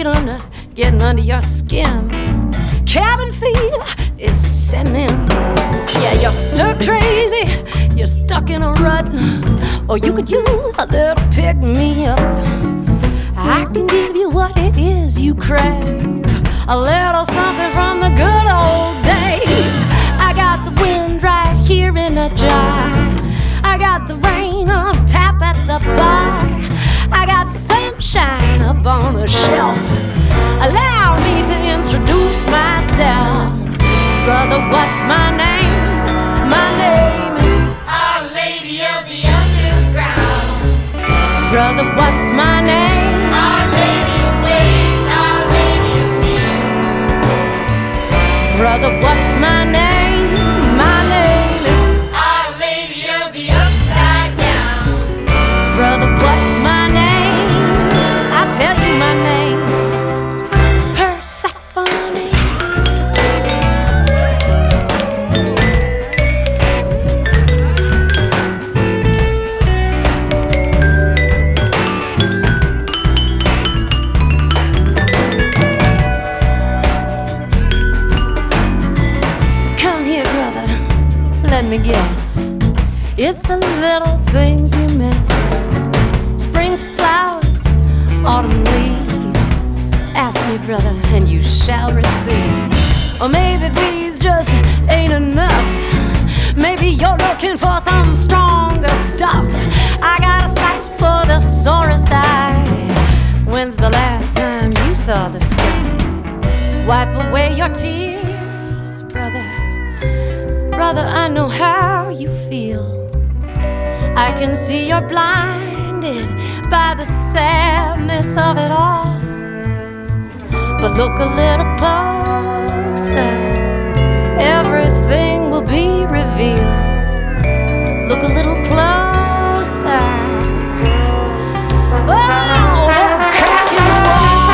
getting under your skin. Cabin fever is setting in. Yeah, you're stir crazy, you're stuck in a rut, or you could use a little pick me up. I can give you what it is you crave, a little something from the good old days. I got the wind right here in a jar, I got the rain on tap at the bar, I got sunshine up on a shelf. Allow me to introduce myself. Brother, what's my name? My name is Our Lady of the Underground. Brother, what's my name? Our Lady of Ways, Our Lady of Need. Brother, what's my name? My name is Our Lady of the Upside Down. Brother, what's my name? I'll tell you my name. Persephone. Come here, brother, let me guess. It's the little things you miss. Spring flowers, autumn leaves. Ask me, brother, and you shall receive. Or maybe these just ain't enough. Maybe you're looking for some stronger stuff. I got a sight for the sorest eye. When's the last time you saw the sky? Wipe away your tears, brother. Brother, I know how you feel. I can see you're blinded by the sadness of it all. But look a little closer, everything will be revealed. Look a little closer. Oh, there's a crack in the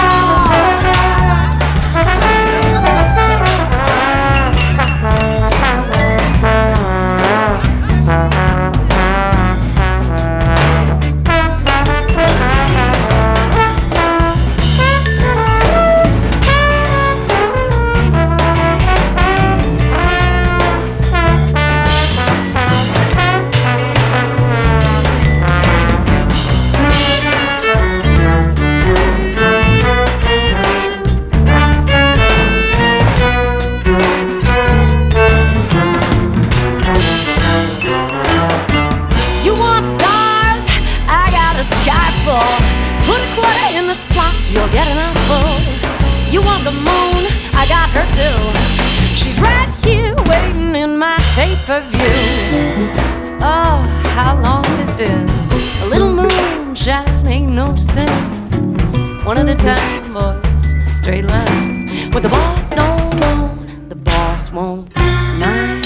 put a quarter in the slot, you'll get an apple. You want the moon, I got her too. She's right here waiting in my pay-per-view. Oh, how long's it been? A little moonshine ain't no sin. One at a time, boys, straight line. What the boss don't know, the boss won't mind.